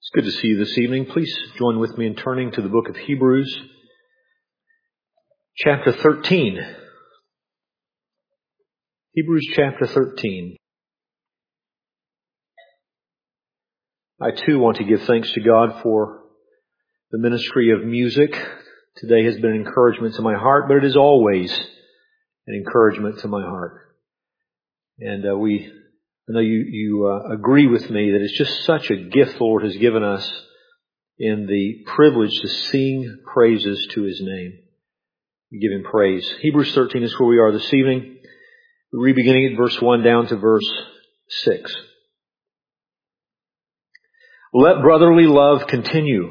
It's good to see you this evening. Please join with me in turning to the book of Hebrews, chapter 13. Hebrews chapter 13. I too want to give thanks to God for the ministry of music. Today has been an encouragement to my heart, but it is always an encouragement to my heart. And I know you agree with me that it's just such a gift the Lord has given us in the privilege to sing praises to His name. We give Him praise. Hebrews 13 is where we are this evening. We read beginning at verse 1 down to verse 6. Let brotherly love continue.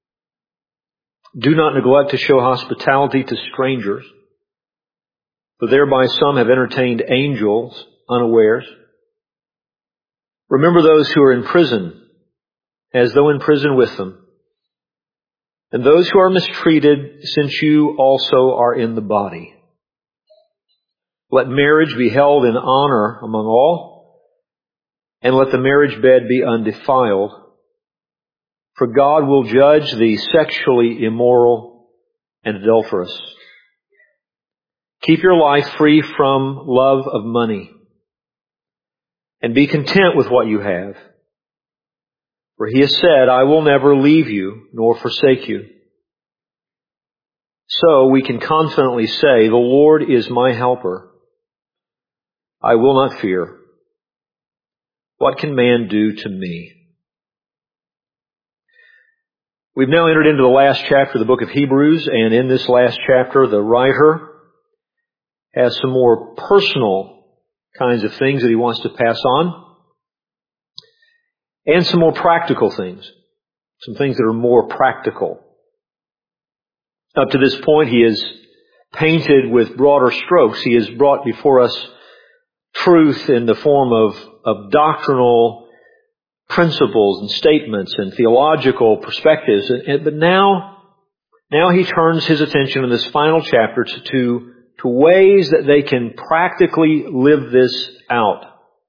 Do not neglect to show hospitality to strangers, for thereby some have entertained angels unawares. Remember those who are in prison, as though in prison with them, and those who are mistreated, since you also are in the body. Let marriage be held in honor among all, and let the marriage bed be undefiled, for God will judge the sexually immoral and adulterous. Keep your life free from love of money, and be content with what you have. For He has said, I will never leave you nor forsake you. So we can confidently say, the Lord is my helper. I will not fear. What can man do to me? We've now entered into the last chapter of the book of Hebrews, and in this last chapter, the writer has some more personal kinds of things that he wants to pass on, and some more practical things, some things that are more practical. Up to this point, he has painted with broader strokes. He has brought before us truth in the form of doctrinal principles and statements and theological perspectives. But now he turns his attention in this final chapter to ways that they can practically live this out.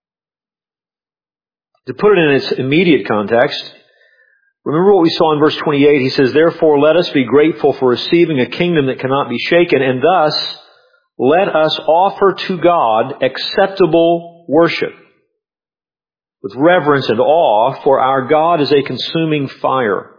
To put it in its immediate context, remember what we saw in verse 28. He says, therefore let us be grateful for receiving a kingdom that cannot be shaken, and thus let us offer to God acceptable worship with reverence and awe, for our God is a consuming fire.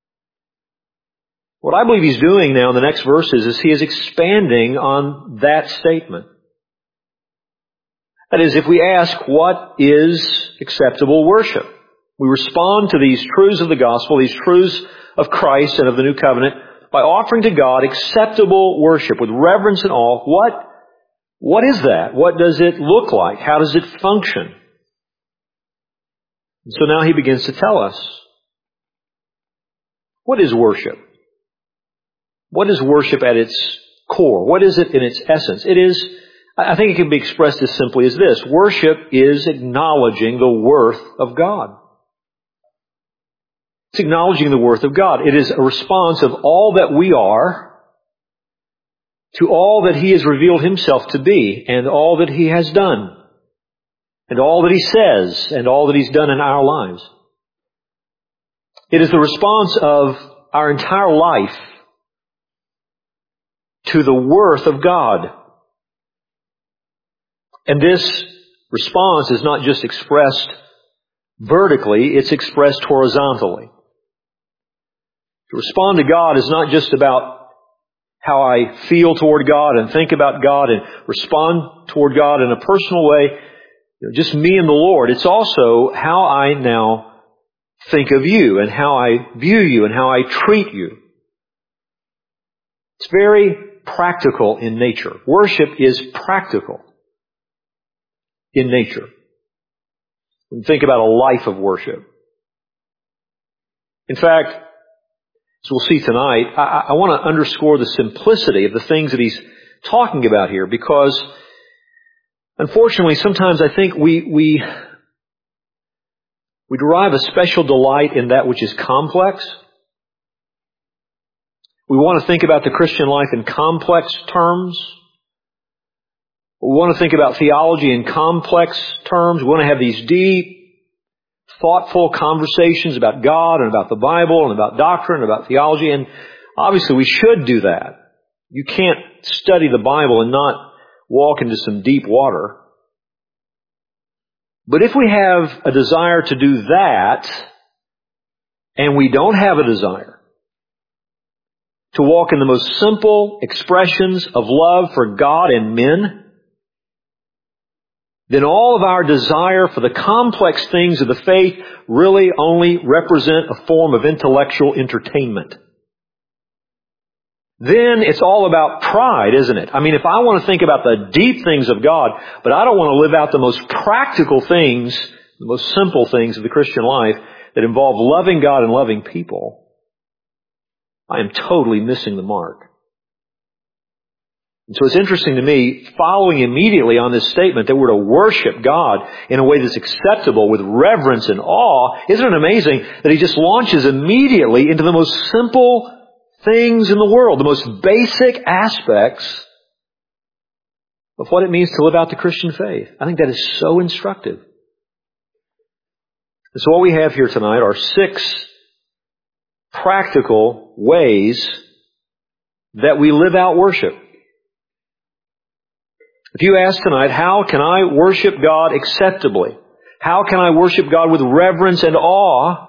What I believe he's doing now in the next verses is he is expanding on that statement. That is, if we ask, what is acceptable worship? We respond to these truths of the gospel, these truths of Christ and of the new covenant, by offering to God acceptable worship with reverence and awe. What is that? What does it look like? How does it function? And so now he begins to tell us, what is worship? What is worship at its core? What is it in its essence? I think it can be expressed as simply as this. Worship is acknowledging the worth of God. It's acknowledging the worth of God. It is a response of all that we are to all that He has revealed Himself to be, and all that He has done, and all that He says, and all that He's done in our lives. It is the response of our entire life to the worth of God. And this response is not just expressed vertically, it's expressed horizontally. To respond to God is not just about how I feel toward God and think about God and respond toward God in a personal way, just me and the Lord. It's also how I now think of you and how I view you and how I treat you. It's very practical in nature. Worship is practical in nature. When you think about a life of worship. In fact, as we'll see tonight, I want to underscore the simplicity of the things that he's talking about here, because unfortunately sometimes I think we derive a special delight in that which is complex. We want to think about the Christian life in complex terms. We want to think about theology in complex terms. We want to have these deep, thoughtful conversations about God and about the Bible and about doctrine and about theology. And obviously we should do that. You can't study the Bible and not walk into some deep water. But if we have a desire to do that, and we don't have a desire to walk in the most simple expressions of love for God and men, then all of our desire for the complex things of the faith really only represent a form of intellectual entertainment. Then it's all about pride, isn't it? I mean, if I want to think about the deep things of God, but I don't want to live out the most practical things, the most simple things of the Christian life that involve loving God and loving people, I am totally missing the mark. And so it's interesting to me, following immediately on this statement that we're to worship God in a way that's acceptable with reverence and awe, isn't it amazing that he just launches immediately into the most simple things in the world, the most basic aspects of what it means to live out the Christian faith. I think that is so instructive. And so what we have here tonight are 6 practical ways that we live out worship. If you ask tonight, how can I worship God acceptably? How can I worship God with reverence and awe?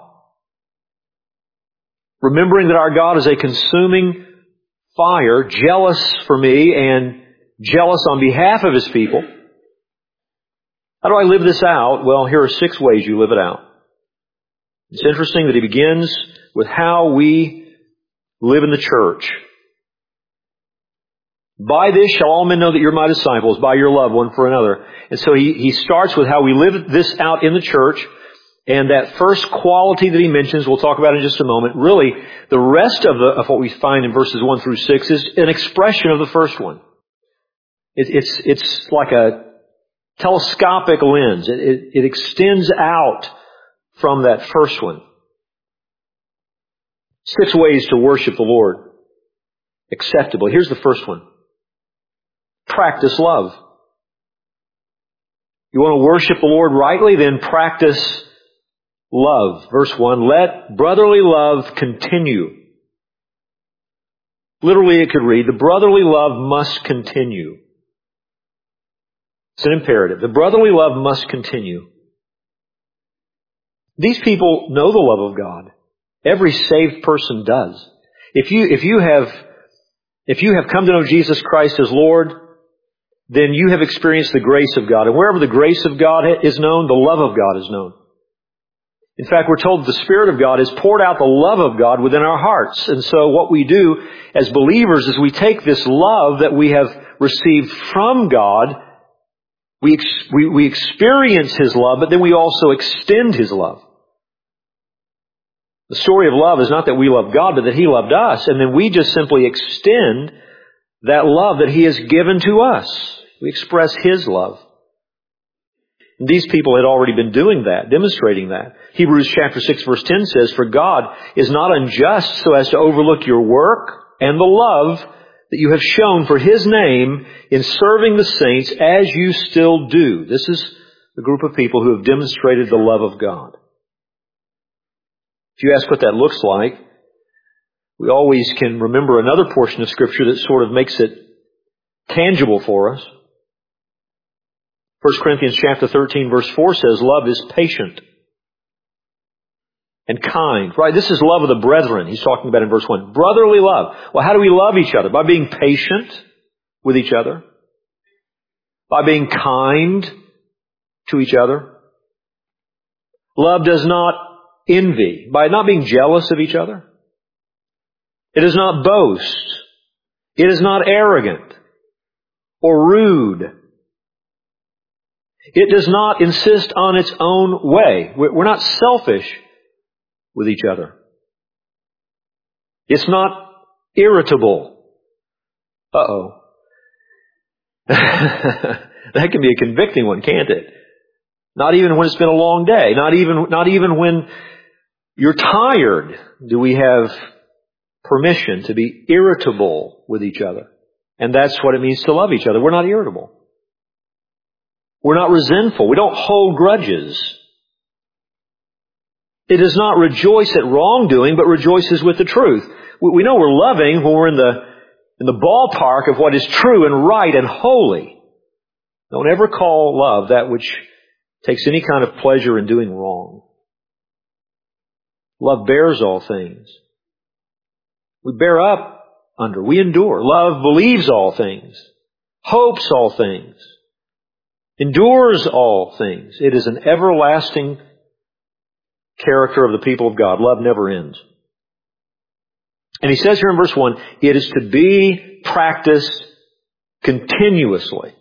Remembering that our God is a consuming fire, jealous for me and jealous on behalf of His people. How do I live this out? Well, here are 6 ways you live it out. It's interesting that he begins with how we live in the church. By this shall all men know that you're my disciples, by your love one for another. And so he starts with how we live this out in the church. And that first quality that he mentions, we'll talk about in just a moment, really, the rest of what we find in verses 1 through 6 is an expression of the first one. It's like a telescopic lens. It extends out from that first one. 6 ways to worship the Lord acceptably. Here's the first one. Practice love. You want to worship the Lord rightly? Then practice love. Verse 1, let brotherly love continue. Literally it could read, the brotherly love must continue. It's an imperative. The brotherly love must continue. These people know the love of God. Every saved person does. If you have come to know Jesus Christ as Lord, then you have experienced the grace of God. And wherever the grace of God is known, the love of God is known. In fact, we're told that the Spirit of God has poured out the love of God within our hearts. And so what we do as believers is we take this love that we have received from God, we experience His love, but then we also extend His love. The story of love is not that we love God, but that He loved us. And then we just simply extend that love that He has given to us. We express His love. And these people had already been doing that, demonstrating that. Hebrews chapter 6 verse 10 says, for God is not unjust so as to overlook your work and the love that you have shown for His name in serving the saints as you still do. This is a group of people who have demonstrated the love of God. If you ask what that looks like, we always can remember another portion of Scripture that sort of makes it tangible for us. 1 Corinthians chapter 13 verse 4 says, love is patient and kind. Right? This is love of the brethren he's talking about in verse 1. Brotherly love. Well, how do we love each other? By being patient with each other. By being kind to each other. Love does not envy. By not being jealous of each other. It does not boast. It is not arrogant or rude. It does not insist on its own way. We're not selfish with each other. It's not irritable. Uh-oh. That can be a convicting one, can't it? Not even when it's been a long day. Not even when you're tired do we have permission to be irritable with each other. And that's what it means to love each other. We're not irritable. We're not resentful. We don't hold grudges. It does not rejoice at wrongdoing, but rejoices with the truth. We know we're loving when we're in the ballpark of what is true and right and holy. Don't ever call love that which takes any kind of pleasure in doing wrong. Love bears all things. We bear up under. We endure. Love believes all things, hopes all things, endures all things. It is an everlasting character of the people of God. Love never ends. And he says here in verse 1, it is to be practiced continuously.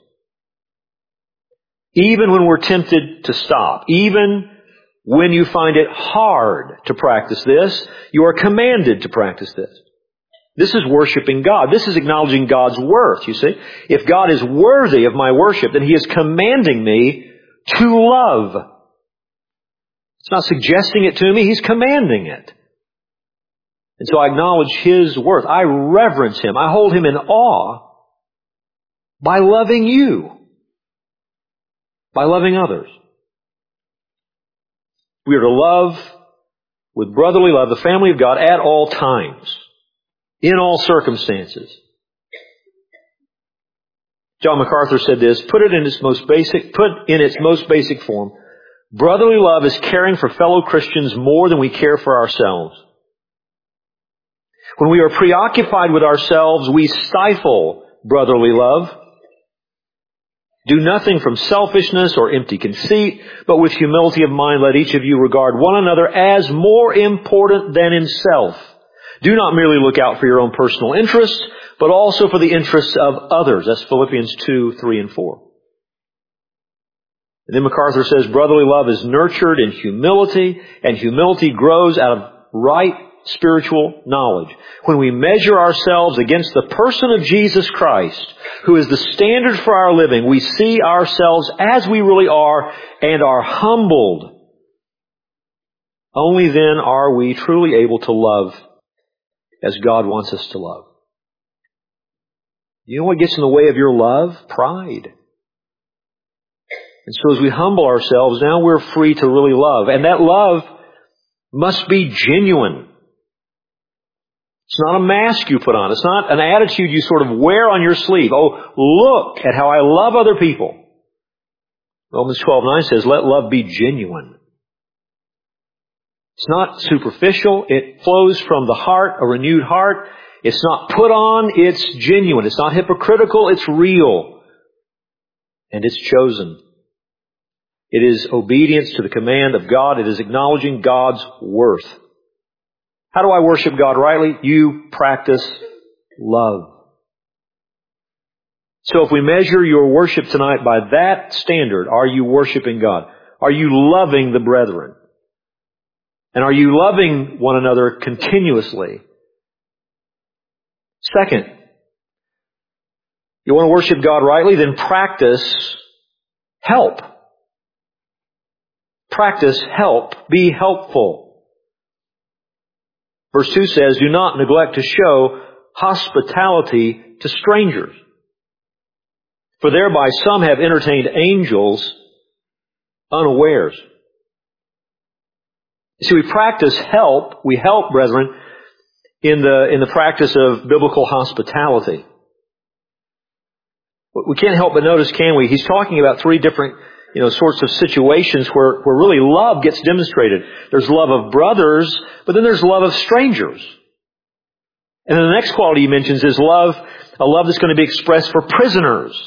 Even when we're tempted to stop, even when you find it hard to practice this, you are commanded to practice this. This is worshiping God. This is acknowledging God's worth, you see. If God is worthy of my worship, then He is commanding me to love. It's not suggesting it to me, He's commanding it. And so I acknowledge His worth. I reverence Him. I hold Him in awe by loving you, by loving others. We are to love with brotherly love the family of God at all times, in all circumstances. John MacArthur said this, put in its most basic form, brotherly love is caring for fellow Christians more than we care for ourselves. When we are preoccupied with ourselves, we stifle brotherly love. Do nothing from selfishness or empty conceit, but with humility of mind let each of you regard one another as more important than himself. Do not merely look out for your own personal interests, but also for the interests of others. That's Philippians 2, 3, and 4. And then MacArthur says, brotherly love is nurtured in humility, and humility grows out of right spiritual knowledge. When we measure ourselves against the person of Jesus Christ, who is the standard for our living, we see ourselves as we really are and are humbled. Only then are we truly able to love as God wants us to love. You know what gets in the way of your love? Pride. And so as we humble ourselves, now we're free to really love. And that love must be genuine. It's not a mask you put on. It's not an attitude you sort of wear on your sleeve. Oh, look at how I love other people. Romans 12:9 says, let love be genuine. It's not superficial. It flows from the heart, a renewed heart. It's not put on. It's genuine. It's not hypocritical. It's real. And it's chosen. It is obedience to the command of God. It is acknowledging God's worth. How do I worship God rightly? You practice love. So if we measure your worship tonight by that standard, are you worshiping God? Are you loving the brethren? And are you loving one another continuously? Second, you want to worship God rightly? Then practice help. Practice help. Be helpful. Verse 2 says, do not neglect to show hospitality to strangers, for thereby some have entertained angels unawares. You see, we practice help. We help, brethren, in the practice of biblical hospitality. We can't help but notice, can we? He's talking about three different sorts of situations where really love gets demonstrated. There's love of brothers, but then there's love of strangers. And then the next quality he mentions is a love that's going to be expressed for prisoners.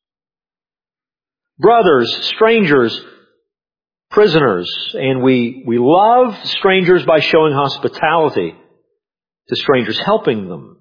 Brothers, strangers, prisoners. And we love strangers by showing hospitality to strangers, helping them.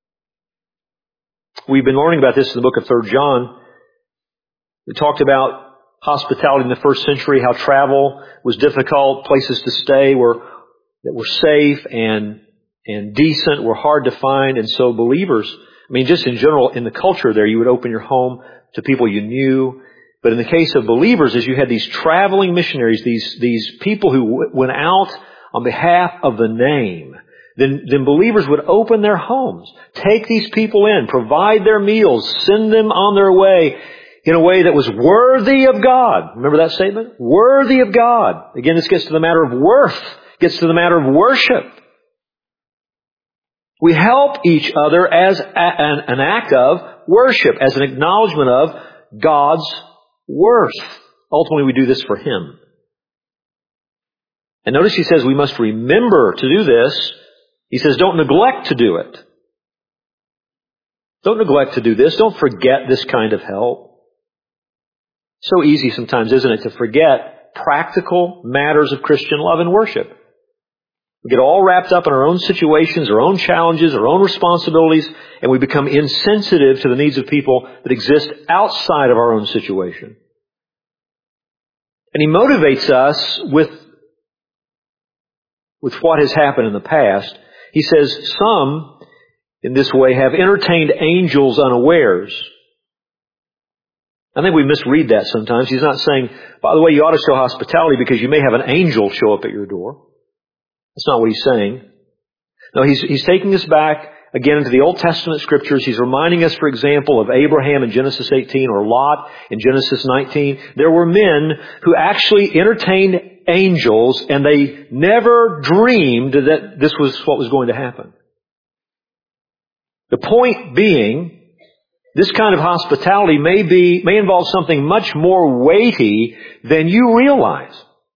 We've been learning about this in the book of 3 John. We talked about hospitality in the first century, how travel was difficult, places to stay that were safe and decent were hard to find. And so believers, just in general, in the culture there, you would open your home to people you knew. But in the case of believers, as you had these traveling missionaries, these people who went out on behalf of the name, then believers would open their homes, take these people in, provide their meals, send them on their way, in a way that was worthy of God. Remember that statement? Worthy of God. Again, this gets to the matter of worth. gets to the matter of worship. We help each other as an act of worship, as an acknowledgement of God's worth. Ultimately, we do this for Him. And notice he says we must remember to do this. He says don't neglect to do it. Don't neglect to do this. Don't forget this kind of help. So easy sometimes, isn't it, to forget practical matters of Christian love and worship. We get all wrapped up in our own situations, our own challenges, our own responsibilities, and we become insensitive to the needs of people that exist outside of our own situation. And he motivates us with what has happened in the past. He says some, in this way, have entertained angels unawares. I think we misread that sometimes. He's not saying, by the way, you ought to show hospitality because you may have an angel show up at your door. That's not what he's saying. No, he's taking us back again into the Old Testament Scriptures. He's reminding us, for example, of Abraham in Genesis 18 or Lot in Genesis 19. There were men who actually entertained angels and they never dreamed that this was what was going to happen. The point being, this kind of hospitality may involve something much more weighty than you realize.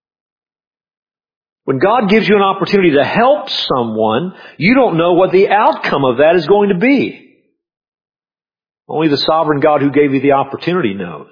When God gives you an opportunity to help someone, you don't know what the outcome of that is going to be. Only the sovereign God who gave you the opportunity knows.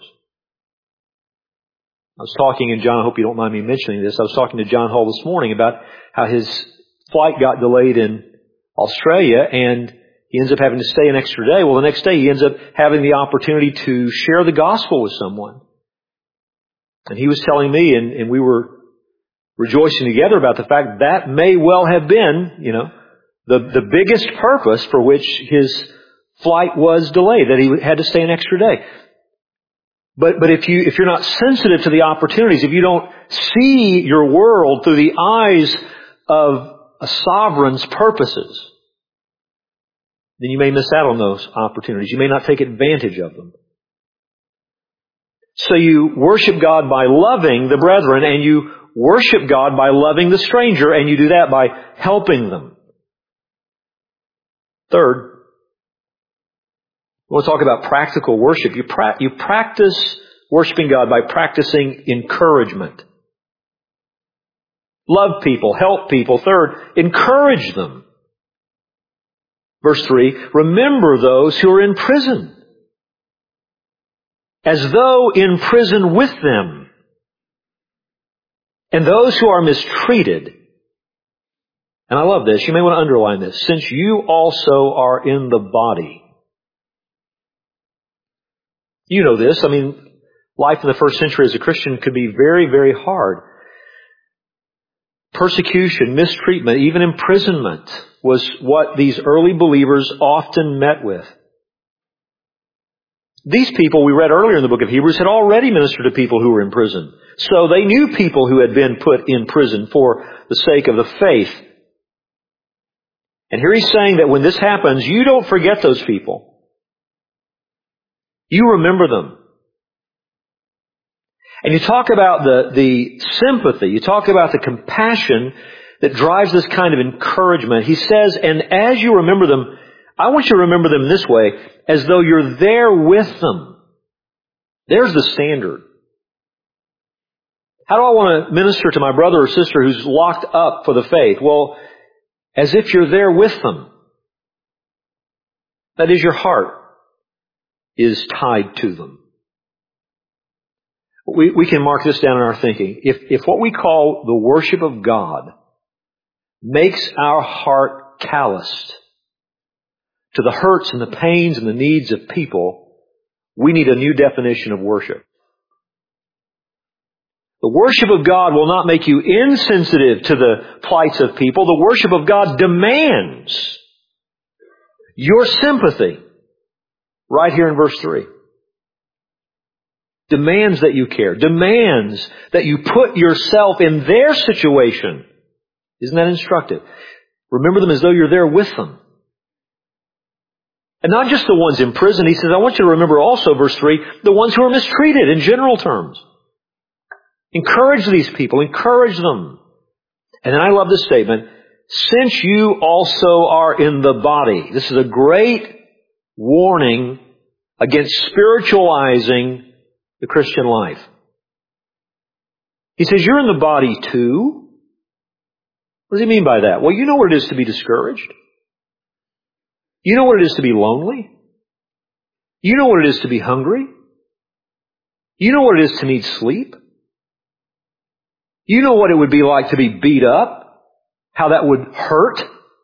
I was talking, and John, I hope you don't mind me mentioning this, I was talking to John Hall this morning about how his flight got delayed in Australia, and he ends up having to stay an extra day. Well, the next day he ends up having the opportunity to share the gospel with someone. And he was telling me, and we were rejoicing together about the fact that may well have been, the biggest purpose for which his flight was delayed, that he had to stay an extra day. But if you're not sensitive to the opportunities, if you don't see your world through the eyes of a sovereign's purposes, then you may miss out on those opportunities. You may not take advantage of them. So you worship God by loving the brethren, and you worship God by loving the stranger, and you do that by helping them. Third, we want to talk about practical worship. You practice worshiping God by practicing encouragement. Love people, help people. Third, encourage them. Verse 3, remember those who are in prison, as though in prison with them, and those who are mistreated. And I love this. You may want to underline this. Since you also are in the body. You know this. Life in the first century as a Christian could be very, very hard. Persecution, mistreatment, even imprisonment was what these early believers often met with. These people, we read earlier in the book of Hebrews, had already ministered to people who were in prison. So they knew people who had been put in prison for the sake of the faith. And here he's saying that when this happens, you don't forget those people. You remember them. And you talk about the sympathy, you talk about the compassion that drives this kind of encouragement. He says, and as you remember them, I want you to remember them this way, as though you're there with them. There's the standard. How do I want to minister to my brother or sister who's locked up for the faith? Well, as if you're there with them. That is, your heart is tied to them. We can mark this down in our thinking. If what we call the worship of God makes our heart calloused to the hurts and the pains and the needs of people, we need a new definition of worship. The worship of God will not make you insensitive to the plights of people. The worship of God demands your sympathy. Right here in verse 3. Demands that you care. Demands that you put yourself in their situation. Isn't that instructive? Remember them as though you're there with them. And not just the ones in prison. He says, I want you to remember also, verse 3, the ones who are mistreated in general terms. Encourage these people. Encourage them. And then I love this statement, since you also are in the body. This is a great warning against spiritualizing the Christian life. He says, you're in the body too. What does he mean by that? Well, you know what it is to be discouraged. You know what it is to be lonely. You know what it is to be hungry. You know what it is to need sleep. You know what it would be like to be beat up, how that would hurt.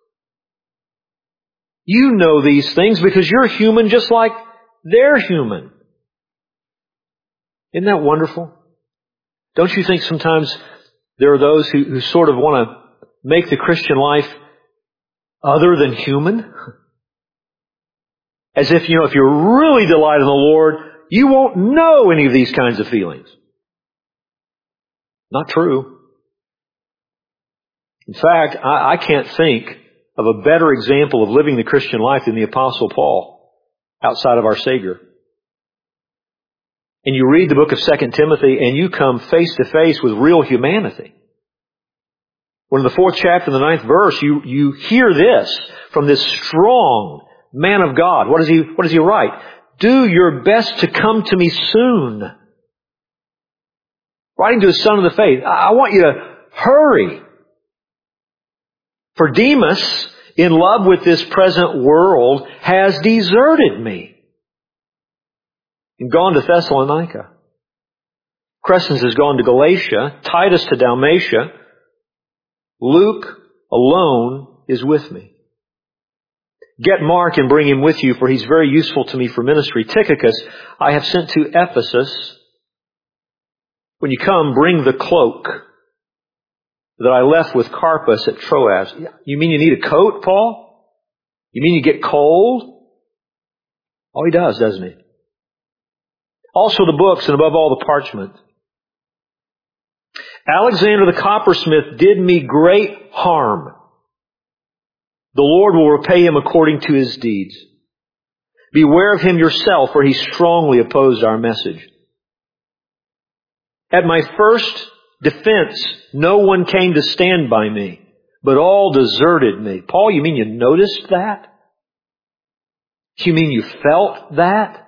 You know these things because you're human just like they're human. Isn't that wonderful? Don't you think sometimes there are those who sort of want to make the Christian life other than human? As if, if you're really delighted in the Lord, you won't know any of these kinds of feelings. Not true. In fact, I can't think of a better example of living the Christian life than the Apostle Paul outside of our Savior. And you read the book of 2 Timothy and you come face to face with real humanity. When in the 4th chapter, in the 9th verse, you hear this from this strong man of God. What does he write? Do your best to come to me soon. Writing to his son of the faith, I want you to hurry. For Demas, in love with this present world, has deserted me and gone to Thessalonica. Crescens has gone to Galatia, Titus to Dalmatia. Luke alone is with me. Get Mark and bring him with you, for he's very useful to me for ministry. Tychicus I have sent to Ephesus. When you come, bring the cloak that I left with Carpus at Troas. You mean you need a coat, Paul? You mean you get cold? Oh, he does, doesn't he? Also the books, and above all the parchment. Alexander the coppersmith did me great harm. The Lord will repay him according to his deeds. Beware of him yourself, for he strongly opposed our message. At my first defense, no one came to stand by me, but all deserted me. Paul, you mean you noticed that? You mean you felt that?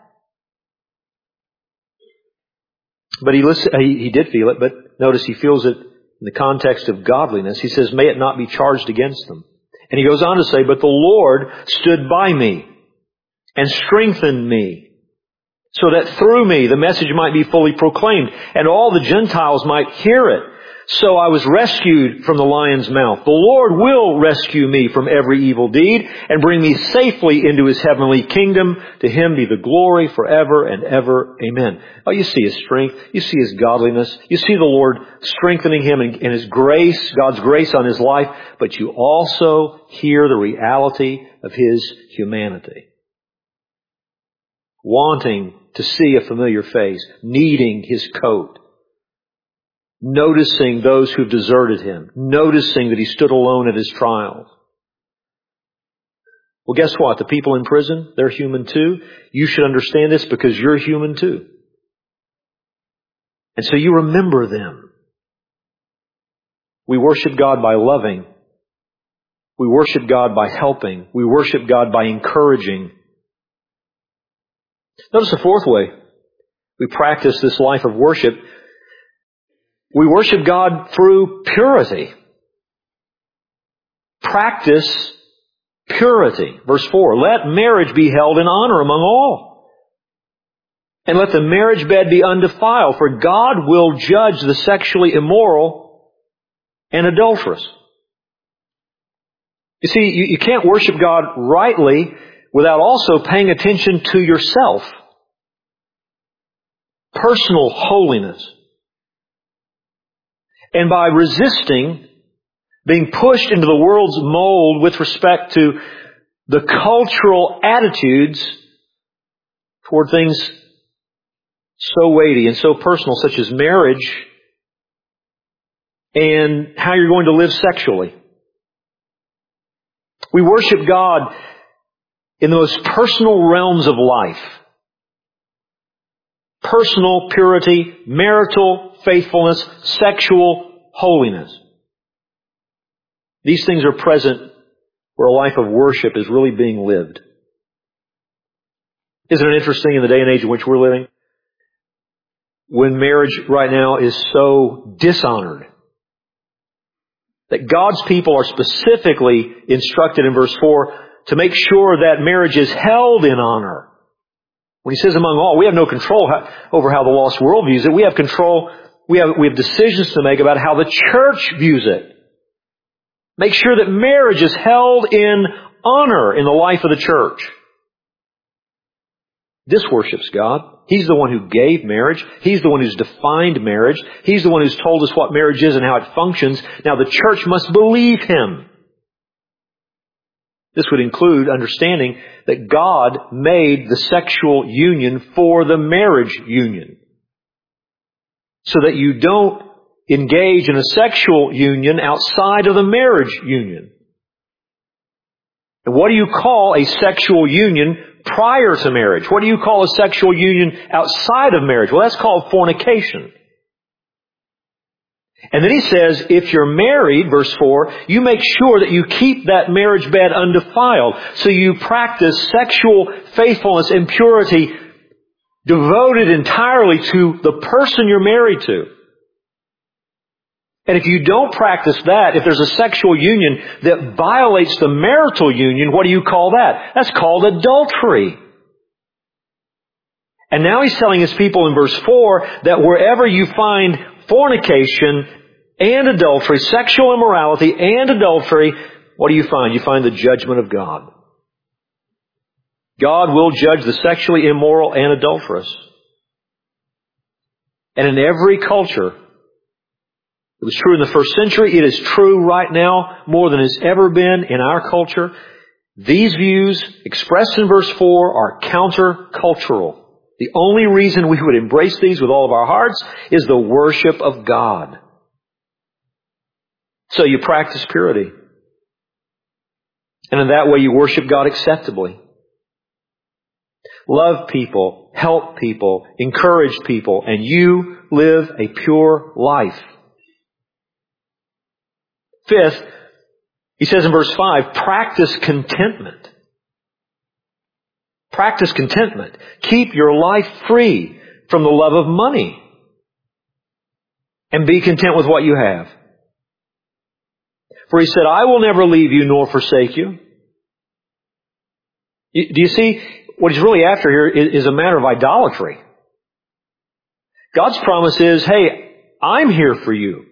But he did feel it, but notice he feels it in the context of godliness. He says, may it not be charged against them. And he goes on to say, but the Lord stood by me and strengthened me, so that through me the message might be fully proclaimed, and all the Gentiles might hear it. So I was rescued from the lion's mouth. The Lord will rescue me from every evil deed and bring me safely into His heavenly kingdom. To Him be the glory forever and ever. Amen. Oh, you see His strength. You see His godliness. You see the Lord strengthening him and His grace, God's grace on his life. But you also hear the reality of his humanity. Wanting to see a familiar face, needing his coat, noticing those who've deserted him, noticing that he stood alone at his trials. Well, guess what? The people in prison, they're human too. You should understand this because you're human too. And so you remember them. We worship God by loving. We worship God by helping. We worship God by encouraging. Notice the fourth way we practice this life of worship. We worship God through purity. Practice purity. Verse 4, let marriage be held in honor among all. And let the marriage bed be undefiled, for God will judge the sexually immoral and adulterous. You see, you can't worship God rightly without also paying attention to yourself. Personal holiness. And by resisting being pushed into the world's mold with respect to the cultural attitudes toward things so weighty and so personal, such as marriage and how you're going to live sexually. We worship God in the most personal realms of life. Personal purity, marital faithfulness, sexual holiness. These things are present where a life of worship is really being lived. Isn't it interesting in the day and age in which we're living? When marriage right now is so dishonored, that God's people are specifically instructed in verse 4 to make sure that marriage is held in honor. When he says among all, we have no control over how the lost world views it. We have control, we have decisions to make about how the church views it. Make sure that marriage is held in honor in the life of the church. This worships God. He's the one who gave marriage. He's the one who's defined marriage. He's the one who's told us what marriage is and how it functions. Now the church must believe Him. This would include understanding that God made the sexual union for the marriage union. So that you don't engage in a sexual union outside of the marriage union. And what do you call a sexual union prior to marriage? What do you call a sexual union outside of marriage? Well, that's called fornication. And then he says, if you're married, verse 4, you make sure that you keep that marriage bed undefiled. So you practice sexual faithfulness and purity devoted entirely to the person you're married to. And if you don't practice that, if there's a sexual union that violates the marital union, what do you call that? That's called adultery. And now he's telling his people in verse 4 that wherever you find fornication and adultery, sexual immorality and adultery, what do you find? You find the judgment of God. God will judge the sexually immoral and adulterous. And in every culture, it was true in the first century. It is true right now more than it's ever been in our culture. These views expressed in verse 4 are countercultural. The only reason we would embrace these with all of our hearts is the worship of God. So you practice purity. And in that way you worship God acceptably. Love people, help people, encourage people, and you live a pure life. Fifth, he says in verse 5, practice contentment. Practice contentment. Keep your life free from the love of money. And be content with what you have. For he said, I will never leave you nor forsake you. Do you see? What he's really after here is a matter of idolatry. God's promise is, hey, I'm here for you.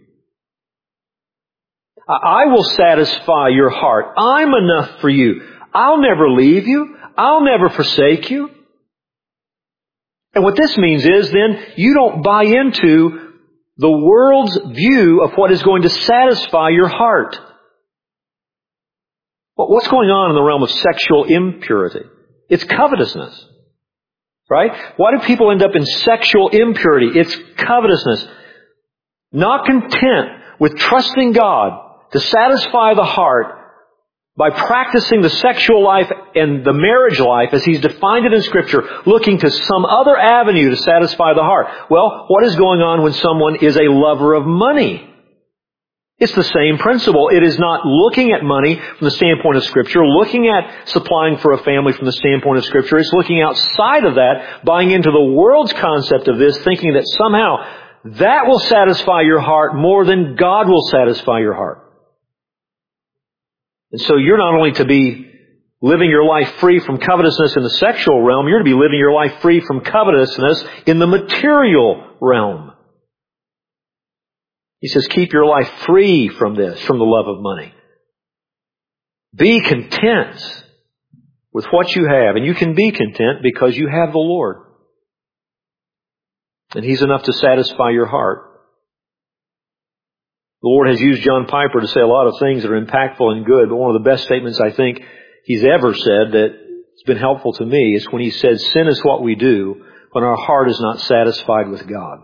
I will satisfy your heart. I'm enough for you. I'll never leave you. I'll never forsake you. And what this means is then you don't buy into the world's view of what is going to satisfy your heart. What's going on in the realm of sexual impurity? It's covetousness. Right? Why do people end up in sexual impurity? It's covetousness. Not content with trusting God to satisfy the heart by practicing the sexual life and the marriage life as He's defined it in Scripture, looking to some other avenue to satisfy the heart. Well, what is going on when someone is a lover of money? It's the same principle. It is not looking at money from the standpoint of Scripture, looking at supplying for a family from the standpoint of Scripture. It's looking outside of that, buying into the world's concept of this, thinking that somehow that will satisfy your heart more than God will satisfy your heart. And so you're not only to be living your life free from covetousness in the sexual realm, you're to be living your life free from covetousness in the material realm. He says, keep your life free from this, from the love of money. Be content with what you have. And you can be content because you have the Lord. And He's enough to satisfy your heart. The Lord has used John Piper to say a lot of things that are impactful and good, but one of the best statements I think he's ever said that's been helpful to me is when he said, sin is what we do when our heart is not satisfied with God.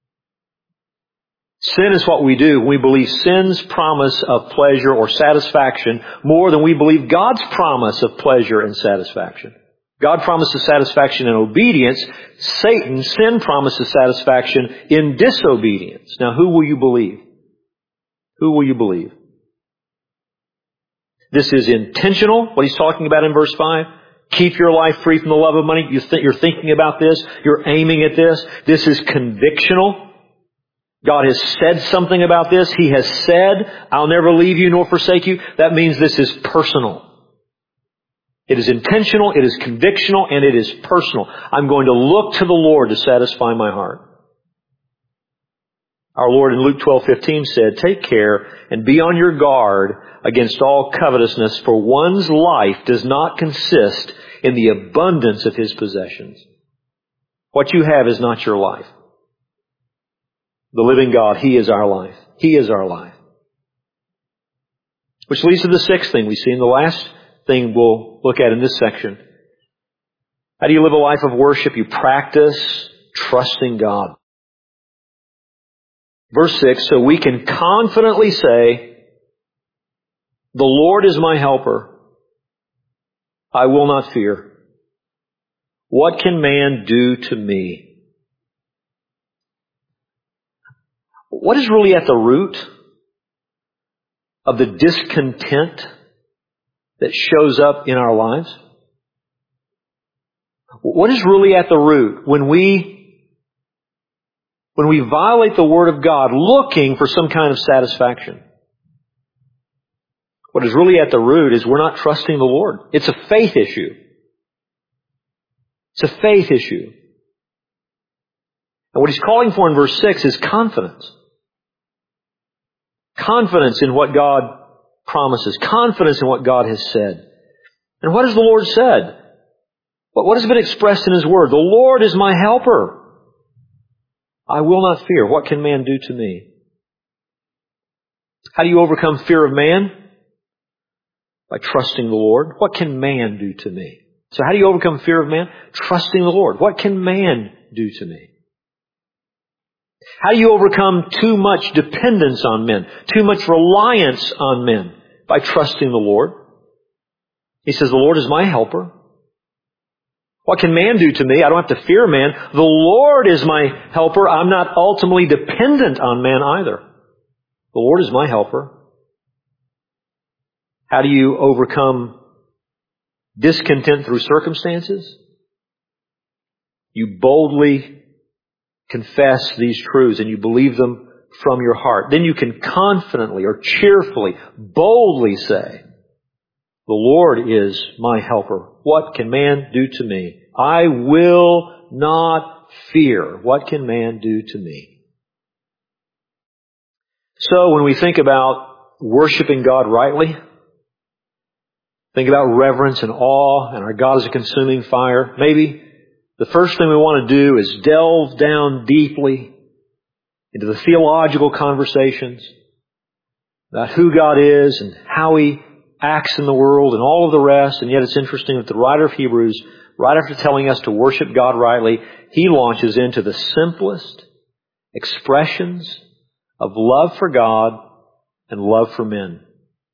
Sin is what we do when we believe sin's promise of pleasure or satisfaction more than we believe God's promise of pleasure and satisfaction. God promises satisfaction in obedience. Sin promises satisfaction in disobedience. Now, who will you believe? Who will you believe? This is intentional, what he's talking about in verse 5. Keep your life free from the love of money. You're thinking about this. You're aiming at this. This is convictional. God has said something about this. He has said, I'll never leave you nor forsake you. That means this is personal. It is intentional, it is convictional, and it is personal. I'm going to look to the Lord to satisfy my heart. Our Lord in Luke 12:15 said, take care and be on your guard against all covetousness, for one's life does not consist in the abundance of his possessions. What you have is not your life. The living God, He is our life. He is our life. Which leads to the sixth thing we see, and the last thing we'll look at in this section. How do you live a life of worship? You practice trusting God. Verse 6, so we can confidently say, the Lord is my helper. I will not fear. What can man do to me? What is really at the root of the discontent that shows up in our lives? What is really at the root when we violate the Word of God looking for some kind of satisfaction? What is really at the root is we're not trusting the Lord. It's a faith issue. It's a faith issue. And what he's calling for in verse 6 is confidence. Confidence in what God promises. Confidence in what God has said. And what has the Lord said? What has been expressed in His Word? The Lord is my helper. I will not fear. What can man do to me? How do you overcome fear of man? By trusting the Lord. What can man do to me? So how do you overcome fear of man? Trusting the Lord. What can man do to me? How do you overcome too much dependence on men? Too much reliance on men? By trusting the Lord. He says, the Lord is my helper. What can man do to me? I don't have to fear man. The Lord is my helper. I'm not ultimately dependent on man either. The Lord is my helper. How do you overcome discontent through circumstances? You boldly confess these truths and you believe them from your heart. Then you can confidently or cheerfully, boldly say, the Lord is my helper. What can man do to me? I will not fear. What can man do to me? So when we think about worshiping God rightly, think about reverence and awe and our God is a consuming fire, maybe the first thing we want to do is delve down deeply into the theological conversations about who God is and how He acts in the world and all of the rest. And yet it's interesting that the writer of Hebrews, right after telling us to worship God rightly, he launches into the simplest expressions of love for God and love for men.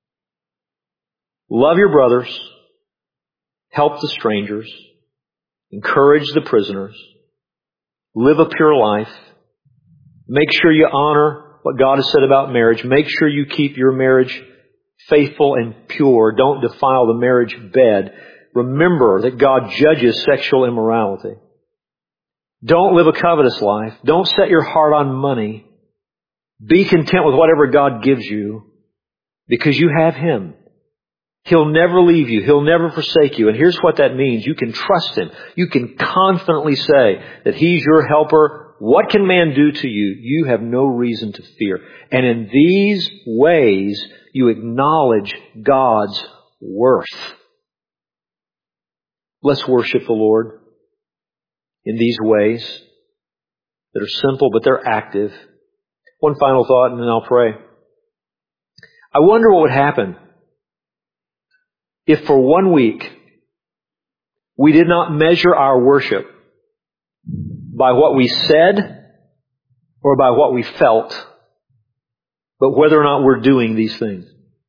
Love your brothers, help the strangers, encourage the prisoners, live a pure life, make sure you honor what God has said about marriage, make sure you keep your marriage faithful and pure. Don't defile the marriage bed. Remember that God judges sexual immorality. Don't live a covetous life. Don't set your heart on money. Be content with whatever God gives you because you have Him. He'll never leave you. He'll never forsake you. And here's what that means. You can trust Him. You can confidently say that He's your helper. What can man do to you? You have no reason to fear. And in these ways, you acknowledge God's worth. Let's worship the Lord in these ways that are simple, but they're active. One final thought, and then I'll pray. I wonder what would happen if for 1 week we did not measure our worship by what we said or by what we felt, but whether or not we're doing these things.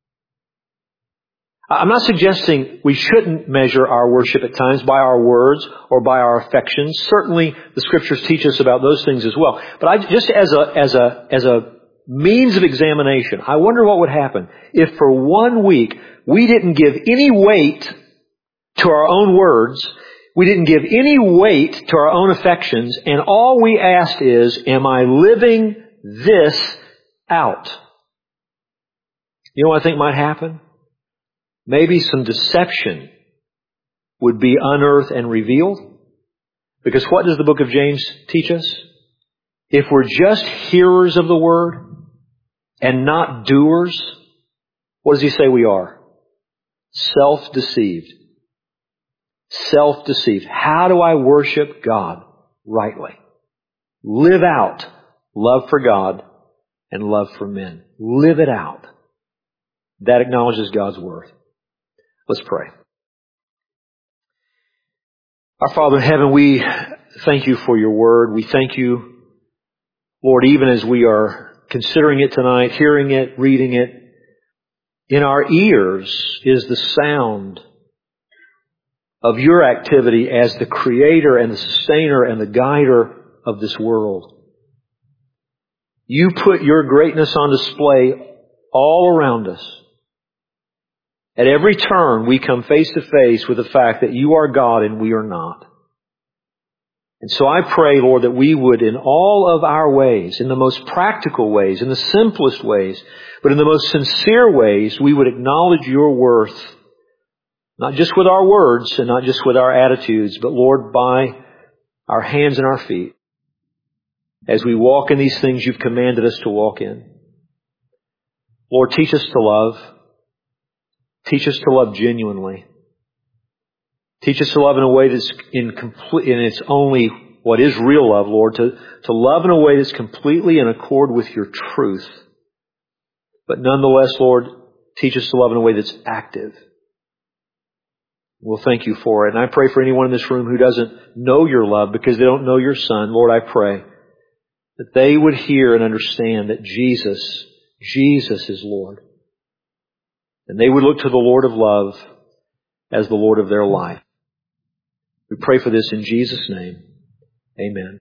I'm not suggesting we shouldn't measure our worship at times by our words or by our affections. Certainly the Scriptures teach us about those things as well. But just as a means of examination. I wonder what would happen if for 1 week we didn't give any weight to our own words, we didn't give any weight to our own affections, and all we asked is, am I living this out? You know what I think might happen? Maybe some deception would be unearthed and revealed. Because what does the book of James teach us? If we're just hearers of the Word and not doers, what does he say we are? Self-deceived. Self-deceived. How do I worship God rightly? Live out love for God and love for men. Live it out. That acknowledges God's worth. Let's pray. Our Father in heaven, we thank you for your word. We thank you, Lord, even as we are considering it tonight, hearing it, reading it, in our ears is the sound of your activity as the creator and the sustainer and the guider of this world. You put your greatness on display all around us. At every turn, we come face to face with the fact that you are God and we are not. And so I pray, Lord, that we would in all of our ways, in the most practical ways, in the simplest ways, but in the most sincere ways, we would acknowledge your worth, not just with our words and not just with our attitudes, but Lord, by our hands and our feet, as we walk in these things you've commanded us to walk in. Lord, teach us to love. Teach us to love genuinely. Teach us to love in a way that's in its only what is real love, Lord, to love in a way that's completely in accord with your truth. But nonetheless, Lord, teach us to love in a way that's active. We'll thank you for it. And I pray for anyone in this room who doesn't know your love because they don't know your Son. Lord, I pray that they would hear and understand that Jesus is Lord. And they would look to the Lord of love as the Lord of their life. We pray for this in Jesus' name. Amen.